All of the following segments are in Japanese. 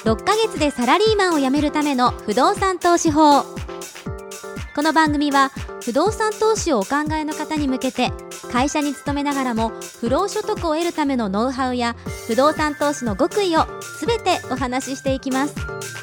6ヶ月でサラリーマンを辞めるための不動産投資法。この番組は不動産投資をお考えの方に向けて、会社に勤めながらも不労所得を得るためのノウハウや不動産投資の極意をすべてお話ししていきます。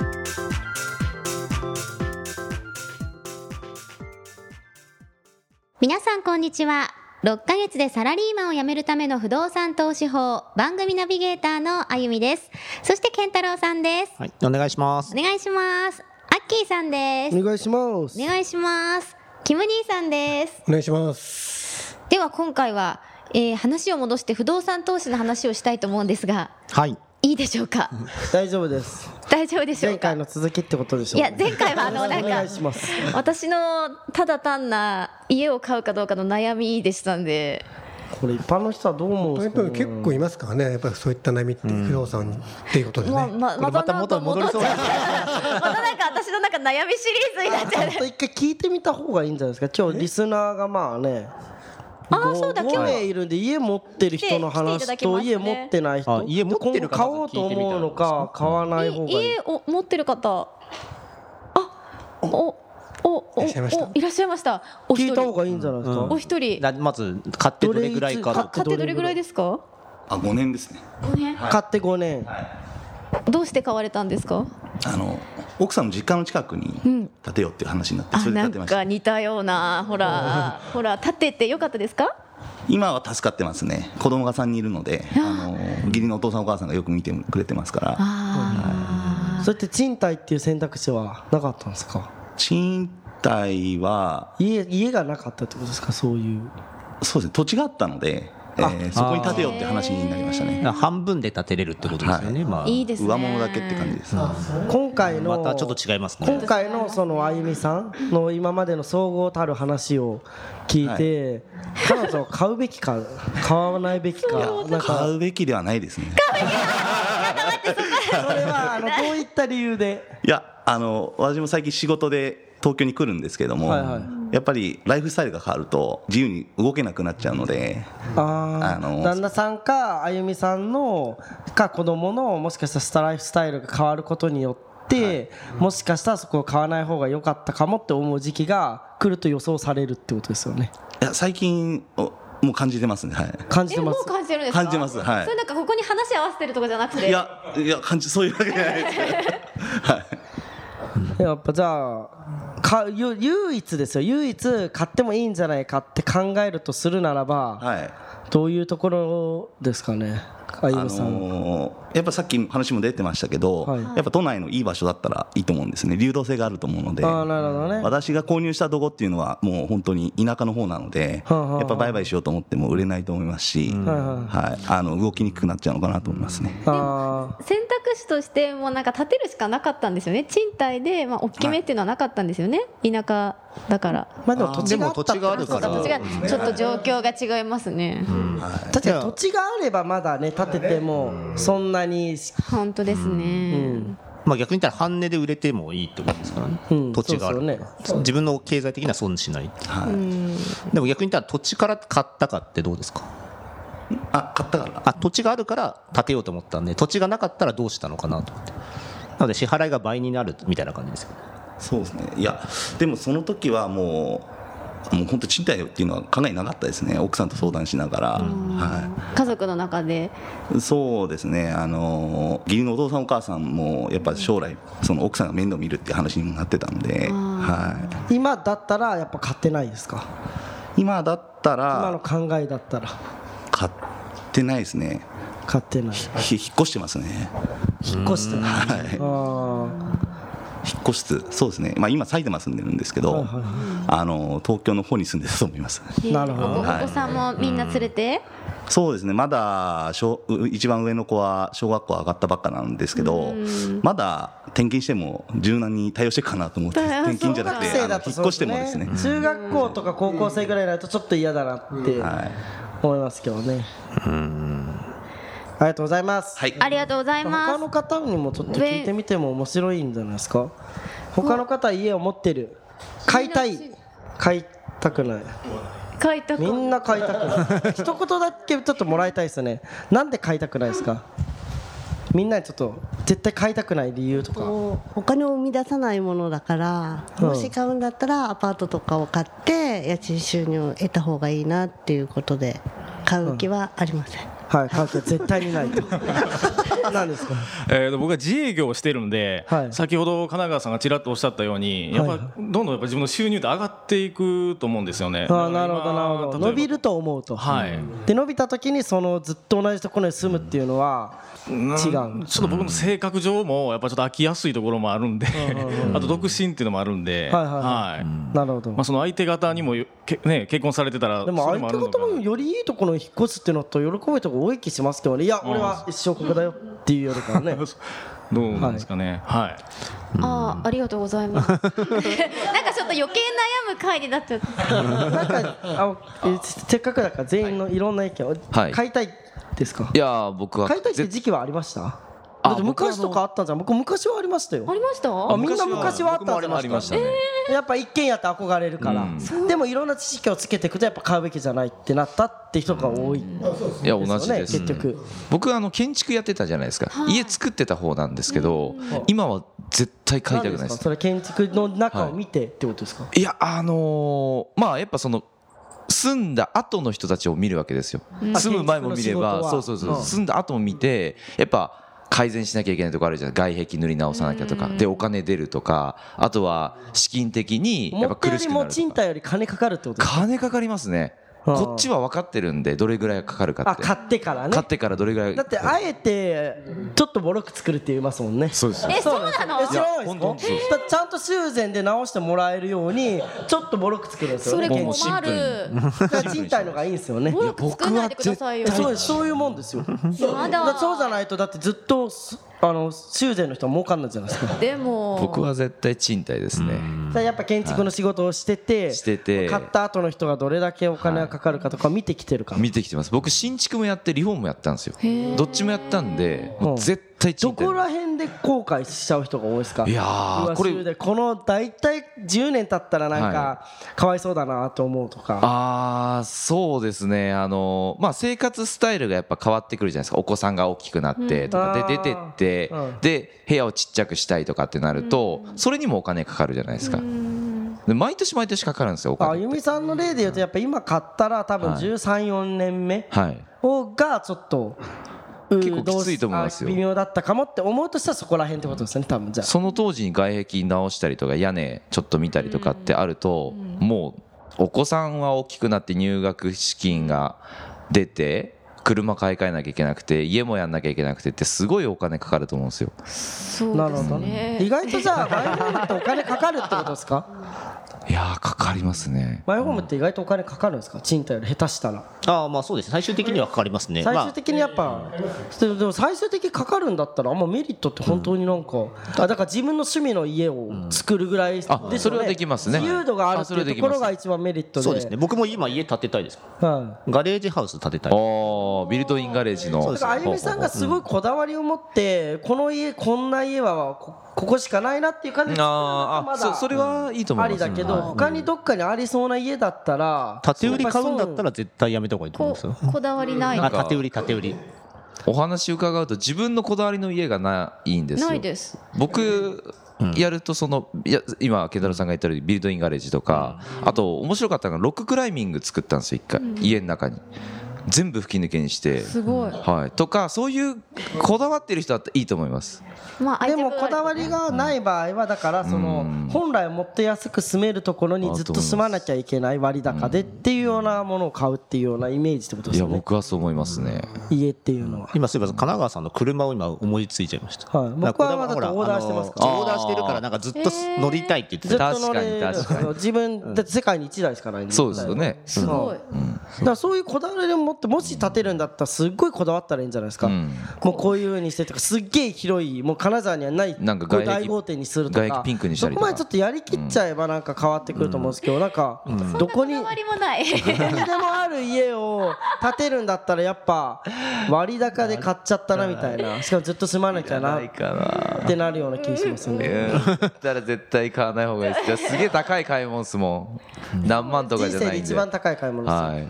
皆さんこんにちは。6ヶ月でサラリーマンを辞めるための不動産投資法、番組ナビゲーターのあゆみです。そして健太郎さんです。 はい、お願いします。 お願いします。アッキーさんです。 お願いします。 お願いします。キム兄さんです。 お願いします。 では今回は、話を戻して不動産投資の話をしたいと思うんですが、 はい。 いいでしょうか。 大丈夫です。 大丈夫でしょうか。 前回の続きってことでしょう。 いや前回はなんかお願いします。 私のただ単な家を買うかどうかの悩みでしたんで、これ一般の人はどう思うんですかね。 結構いますからね、やっぱりそういった悩みって不動産っていうことでね。 また元に戻りそうです。 またなんか私の悩みシリーズになっちゃう。 一回聞いてみた方がいいんじゃないですか。今日リスナーがまあね、 そうだ、 5名いるんで、家持ってる人の話と家持ってない人、 家持ってる方買おうと思うのか買わない方がいい。 家を持ってる方、いらっしゃいました。いらっしゃいました。 聞いた方がいいんじゃないですか。 お一人。 まず買ってどれぐらいか。 買ってどれぐらいですか。 5年ですね。 5年。 買って5年。 どうして買われたんですか。 奥さんの実家の近くに建てようっていう話になって、それで建てました。 なんか似たような、ほら建ててよかったですか。 今は助かってますね。子供が3人いるので、義理のお父さんお母さんがよく見てくれてますから。 それって賃貸っていう選択肢はなかったんですか。 賃貸は家がなかったってことですか。そうですね、土地があったので、そこに建てようって話になりましたね。 半分で建てれるってことですよね。 いいですね。 上物だけって感じです。 今回のまたちょっと違いますね。 今回のそのあゆみさんの今までの総合たる話を聞いて、彼女を買うべきか買わないべきか。 買うべきではないですね。 それはどういった理由で。 いや、私も最近仕事で東京に来るんですけども、やっぱりライフスタイルが変わると自由に動けなくなっちゃうので、 旦那さんかあゆみさんのか子供のもしかしたらライフスタイルが変わることによって、もしかしたらそこを買わない方が良かったかもって思う時期が来ると予想されるってことですよね。 いや、最近もう感じてますね。はい、 感じてます。 もう感じてるんですか。 感じてます。はい。 それなんかここに話合わせてるとかじゃなくて。 いやそういうわけじゃないです。はい。 やっぱじゃあ唯一ですよ。唯一買ってもいいんじゃないかって考えるとするならば、どういうところですかね。あゆみさん、 やっぱさっき話も出てましたけど、やっぱ都内のいい場所だったらいいと思うんですね。流動性があると思うので。 なるほどね。 私が購入したとこっていうのはもう本当に田舎の方なので、やっぱ売買しようと思っても売れないと思いますし、動きにくくなっちゃうのかなと思いますね。 選択肢としてもなんか建てるしかなかったんですよね。賃貸で大きめっていうのはなかったんですよね。田舎だから。 でも土地があるから。 土地がちょっと状況が違いますね。 だって土地があればまだね、建ててもそんなに。 本当ですね。 逆に言ったら半値で売れてもいいってことですからね。土地がある、自分の経済的には損しない。でも逆に言ったら土地から買ったかってどうですか。 買ったから土地があるから建てようと思ったんで、土地がなかったらどうしたのかなと思って。なので支払いが倍になるみたいな感じですよね。 そうですね。いやでもその時はもう本当賃貸っていうのは考えなかったですね。奥さんと相談しながら、 家族の中で。 そうですね。義理のお父さんお母さんもやっぱ将来その奥さんが面倒見るっていう話にもなってたんで、 今だったらやっぱ買ってないですか。 今だったら、 今の考えだったら買ってないですね。 買ってない。 引っ越してますね。 引っ越してない。 引っ越しそうですね。今埼玉住んでるんですけど、東京の方に住んでたと思います。 なるほど。 お子さんもみんな連れて。 そうですね。まだ一番上の子は小学校上がったばっかなんですけど、まだ転勤しても柔軟に対応していくかなと思って、転勤じゃなくて引っ越してもですね。 中学校とか高校生ぐらいになるとちょっと嫌だなって思いますけどね。ありがとうございます。 ありがとうございます。 他の方にもちょっと聞いてみても面白いんじゃないですか。他の方家を持ってる、買いたい、買いたくない、みんな買いたくない。一言だけちょっともらいたいですね。なんで買いたくないですか。 みんなにちょっと絶対買いたくない理由とか。 お金を生み出さないものだから、もし買うんだったらアパートとかを買って家賃収入を得た方がいいなっていうことで買う気はありません。 はい、買う気は絶対にないと。何ですか。 僕は自営業をしているので、先ほど金川さんがちらっとおっしゃったように、やっぱどんどんやっぱ自分の収入って上がっていくと思うんですよね。 なるほどなるほど。伸びると思うと。で伸びた時にそのずっと同じところに住むっていうのは違う。ちょっと僕の性格上もやっぱちょっと飽きやすいところもあるんで、あと独身っていうのもあるんで、 なるほど。 その相手方にもね結婚されてたら、 でも相手方もよりいいところに引っ越すっていうのと喜ぶところ多い気しますけどね。いや俺は一生ここだよっていうよりかはね。 どうなんですかね。はい。 ありがとうございます。なんかちょっと余計悩む回になっちゃって。 なんかせっかくだから全員のいろんな意見を買いたいですか。 いや僕は買いたいって時期はありました。だって昔とかあったんじゃん。僕昔はありましたよ。 ありました。 みんな昔はあったんじゃないですか。やっぱ一軒家って憧れるから。でもいろんな知識をつけていくとやっぱ買うべきじゃないってなったって人が多い。 いや同じです。 結局僕建築やってたじゃないですか。家作ってた方なんですけど、今は絶対買いたくないです。 それ建築の中を見てってことですか。 いやまあやっぱその住んだ後の人たちを見るわけですよ。住む前も見れば、そう住んだ後も見て、やっぱ改善しなきゃいけないところあるじゃん。外壁塗り直さなきゃとかでお金出るとか、あとは資金的にやっぱ苦しくなるとか。 持賃貸より金かかるってことですか。 金かかりますね。こっちは分かってるんでどれぐらいかかるかって。 買ってからね。 買ってからどれぐらい。 だってあえてちょっとボロく作るって言いますもんね。 そうです。 そうなの。 知らないですか。ちゃんと修繕で直してもらえるようにちょっとボロく作るんですよね。 それ困る。 賃貸のがいいんですよね。 ボロく作らないでくださいよ。 そういうもんですよ。そうじゃないとだってずっと修繕の人は儲かんないじゃないですか。 でも僕は絶対賃貸ですね。 やっぱ建築の仕事をしてて買った後の人がどれだけお金がかかるかとか見てきてるから。 見てきてます。僕新築もやってリフォームもやったんですよ。どっちもやったんで絶対賃貸。 どこら辺で後悔しちゃう人が多いですか。 いやこれこの大体10年経ったらなんかかわいそうだなと思うとか。 そうですね。生活スタイルがやっぱ変わってくるじゃないですか。お子さんが大きくなってとかで出てってで部屋をちっちゃくしたいとかってなるとそれにもお金かかるじゃないですか。で毎年毎年かかるんですよお金。 あゆみさんの例で言うとやっぱ今買ったら多分13、14年目がちょっと結構きついと思いますよ。 微妙だったかもって思うとしたらそこら辺ってことですね多分。じゃあその当時に外壁直したりとか屋根ちょっと見たりとかってあるともうお子さんは大きくなって入学資金が出て車買い替えなきゃいけなくて家もやんなきゃいけなくてってすごいお金かかると思うんですよ。 なるほどね。意外とじゃあマイホームってお金かかるってことですか。 いやかかりますね。 マイホームって意外とお金かかるんですか。賃貸より下手したら。 まあそうです。最終的にはかかりますね。 最終的にやっぱでも最終的にかかるんだったらあんまメリットって本当になんかだから自分の趣味の家を作るぐらいですよね。 それはできますね。 自由度があるっていうところが一番メリットで。 そうですね。僕も今家建てたいです。ガレージハウス建てたい。 ビルドインガレージの。 だからあゆみさんがすごいこだわりを持ってこの家こんな家はここしかないなっていう感じでまだそれはいいと思います。 ありだけど他にどっかにありそうな家だったら建て売り買うんだったら絶対やめた方がいいと思いますよ。 こだわりない。 建て売り。 お話伺うと自分のこだわりの家がないんですよ。 ないです。 僕やると今健太郎さんが言ったようにビルドインガレージとかあと面白かったのがロッククライミング作ったんですよ一回家の中に。全部吹き抜けにしてすごい、 とかそういうこだわってる人はいいと思います。 でもこだわりがない場合はだからその本来もっと安く住めるところにずっと住まなきゃいけない割高でっていうようなものを買うっていうようなイメージってことですよね。 いや僕はそう思いますね。 家っていうのは今そういえば神奈川さんの車を今思いついちゃいました。 僕はまだオーダーしてますから。 オーダーしてるからなんかずっと乗りたいって言ってた。 ずっと乗れる。自分だって世界に1台しかないんで。 そうですよね。 すごい。 だからそういうこだわりを持ってもし建てるんだったらすっごいこだわったらいいんじゃないですか。もうこういう風にしてとかすっげえ広いもう金沢にはない大豪邸にするとかピンクにしたりとかそこまでちょっとやりきっちゃえばなんか変わってくると思うんですけどなんかどこにでもある家を建てるんだったらやっぱ割高で買っちゃったなみたいなしかもずっと住まなきゃなってなるような気がしますよね。 だったら絶対買わない方がいいです。すげえ高い買い物ですもん。何万とかじゃないんで。 人生で一番高い買い物ですよ。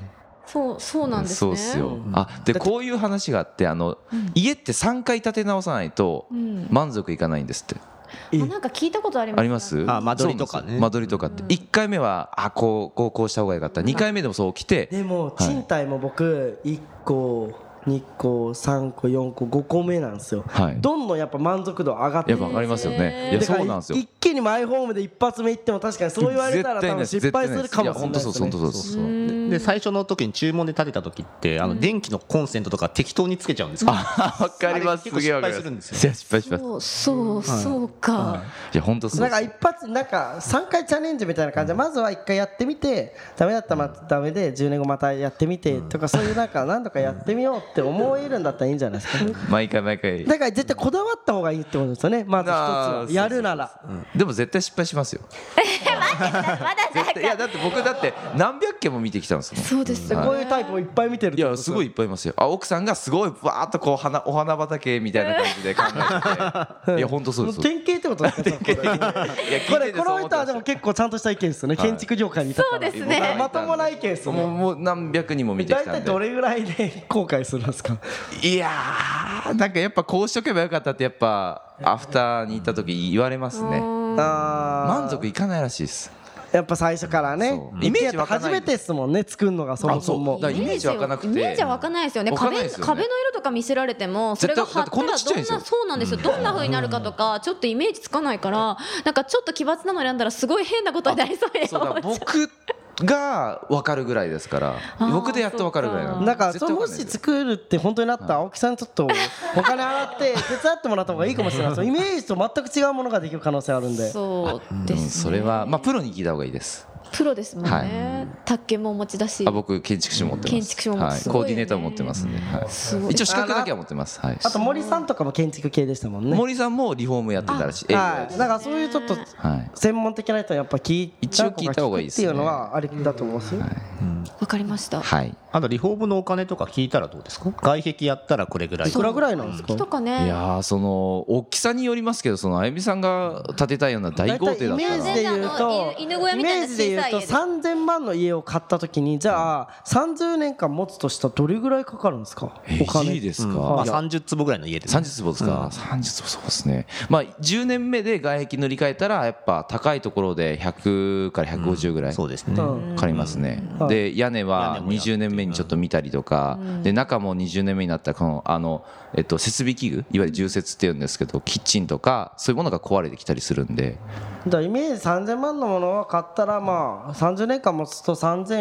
そうなんですね。 そうっすよ。でこういう話があって家って3回建て直さないと満足いかないんですって。 なんか聞いたことあります。 あります？ 間取りとかね。 間取りとかって1回目はこうした方がよかった。2回目でもそう来て。 でも賃貸も僕1個2個3個4個5個目なんですよ、どんどんやっぱ満足度上がってやっぱ上がりますよね。いやそうなんですよ。 一気にマイホームで一発目行っても確かにそう言われたら多分失敗するかもしれないですね。 本当そうで最初の時に注文で建てた時って電気のコンセントとか適当につけちゃうんですよ。 わかります。すげえわかります。失敗します。 そうか。 いや本当そう。 なんか一発なんか3回チャレンジみたいな感じでまずは1回やってみてダメだったらダメで10年後またやってみてとかそういうなんか何度かやってみようって思えるんだったらいいんじゃないですか。 毎回だから絶対こだわった方がいいってことですよね。まず一つやるなら。 でも絶対失敗しますよ。いやだって僕だって何百件も見てきたんですもん。 そうです。 こういうタイプをいっぱい見てる。 いやすごいいっぱいいますよ。奥さんがすごいわーっとこうお花畑みたいな感じで考えていや本当そうです。 典型ってことですか。この人はでも結構ちゃんとした意見ですよね。建築業界にいたから。 そうですね。 まともな意見ですよね。 もう何百人も見てきたんで。 大体どれぐらいで後悔するんですか。 いやーなんかやっぱこうしとけばよかったってやっぱアフターに行った時言われますね。満足いかないらしいです。 やっぱ最初からねイメージ湧かない。 初めてですもんね作るのがそもそも。 イメージ湧かなくて。 イメージは湧かないですよね。壁の色とか見せられてもそれが貼ったらどんなそうなんですよ。どんな風になるかとかちょっとイメージつかないからなんかちょっと奇抜なの選んだらすごい変なことになりそうで。 僕が分かるぐらいですから僕でやっと分かるぐらいなんで。 なんかもし作るって本当になったら青木さんちょっとお金払って手伝ってもらった方がいいかもしれないです。イメージと全く違うものができる可能性あるんで。 そうですね。 それはプロに聞いた方がいいです。 プロですもんね。宅建もお持ちだし。 僕建築士も持ってます。 建築士も持ってます。 コーディネーターも持ってますんで。一応資格だけは持ってます。あと森さんとかも建築系でしたもんね。 森さんもリフォームやってたらしい。 だからそういうちょっと専門的な人はやっぱ一応聞いた方がいいですねっていうのはあれだと思うんですよ。 わかりました。 あとリフォームのお金とか聞いたらどうですか。外壁やったらこれぐらい。 いくらぐらいなんですか。 いやその大きさによりますけどあゆみさんが建てたいような大豪邸だったらイメージで言うと3000万の家を買った時にじゃあ30年間持つとしたらどれぐらいかかるんですか。お金いいですか。 30坪ぐらいの家です。 30坪ですか。30坪そうですね。10年目で外壁塗り替えたらやっぱ高いところで100から150ぐらいかかりますね。で屋根は20年目にちょっと見たりとかで中も20年目になったらこの設備器具いわゆる重設っていうんですけどキッチンとかそういうものが壊れてきたりするんで。 だイメージ3000万のものを買ったら30年間持つと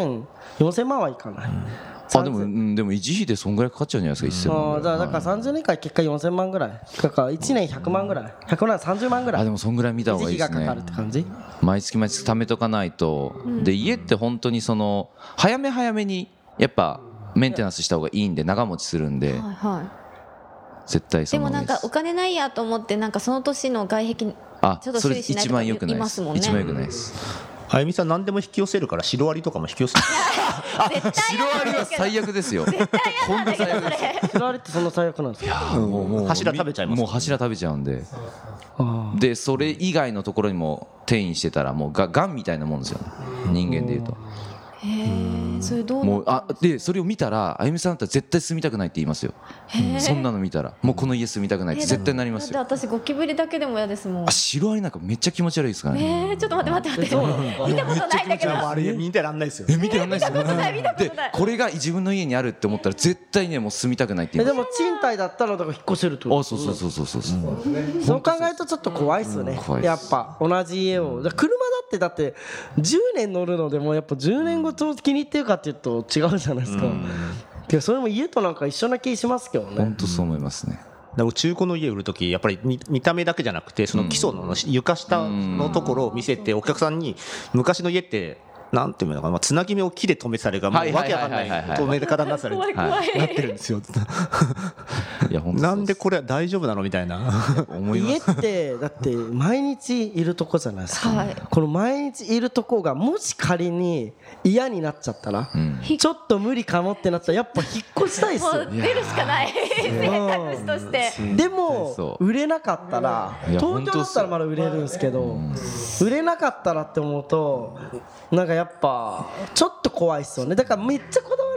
4000万はいかない。 でも維持費でそんぐらいかかっちゃうんじゃないですか。1000万だから30年間結果4000万ぐらいだから1年100万ぐらい100万30万ぐらい。 でもそんぐらい見た方がいいですね。 維持費がかかるって感じ。 毎月貯めとかないと。で家って本当に早めにやっぱメンテナンスした方がいいんで長持ちするんで絶対でもなんかお金ないやと思ってなんかその年の外壁ちょっと修理しないとか言いますもんね。 一番良くないです。 あゆみさん何でも引き寄せるからシロアリとかも引き寄せる。 シロアリは最悪ですよ。 絶対嫌なんだけどそれ。 シロアリってそんな最悪なんですか。 柱食べちゃいます。 もう柱食べちゃうんで。でそれ以外のところにも転移してたらもうガンみたいなもんですよね。人間でいうと。 それどうもうでそれを見たらあゆみさんだったら絶対住みたくないって言いますよ。そんなの見たらもうこの家住みたくないって絶対なりますよ。 私ゴキブリだけでも嫌ですもん。 シロアリなんかめっちゃ気持ち悪いですからね。 ちょっと待って見たことないんだけど。 あれ見てらんないですよ。 見てらんないですよ。でこれが自分の家にあるって思ったら絶対ねもう住みたくないって言います。 でも賃貸だったらだから引っ越せるってこと。そう考えるとちょっと怖いっすよね。やっぱ同じ家を車だって10年乗るのでもやっぱ10年後と気に入ってるかっていうと違うじゃないですか。それも家となんか一緒な気しますけどね。 本当そう思いますね。 中古の家売るときやっぱり見た目だけじゃなくてその基礎の床下のところを見せてお客さんに昔の家ってなんていうのかなつなぎ目を木で止めされがもうわけわかんない止め方になってるんですよ。なんでこれは大丈夫なのみたいな。 家ってだって毎日いるとこじゃないですか。この毎日いるとこがもし仮に嫌になっちゃったらちょっと無理かもってなったらやっぱ引っ越したいっすよ。 出るしかない選択肢として。 でも売れなかったら東京だったらまだ売れるんですけど売れなかったらって思うとなんかやっぱちょっと怖いっすよね。だからめっちゃこだわるん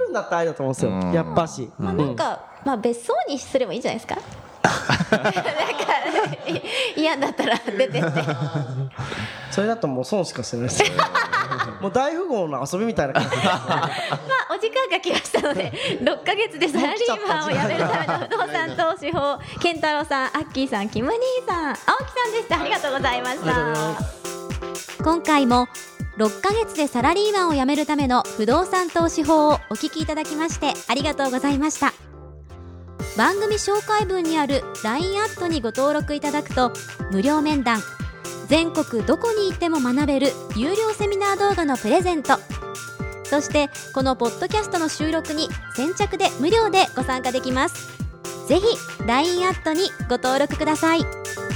るんだったらありだと思うんですよ、やっぱし。 まあなんか、まあ別荘にすればいいんじゃないですか。なんか嫌だったら出てって。 それだともう損しかしてないですよ。もう大富豪の遊びみたいな感じ。 まあお時間が来ましたので、6ヶ月でサラリーマンを辞めるための不動産投資法、健太郎さん、アッキーさん、キム兄さん、青木さんでした。ありがとうございました。今回も6ヶ月でサラリーマンを辞めるための不動産投資法をお聞きいただきましてありがとうございました。番組紹介文にある LINE アットにご登録いただくと無料面談、全国どこに行っても学べる有料セミナー動画のプレゼント、そしてこのポッドキャストの収録に先着で無料でご参加できます。ぜひ LINE アットにご登録ください。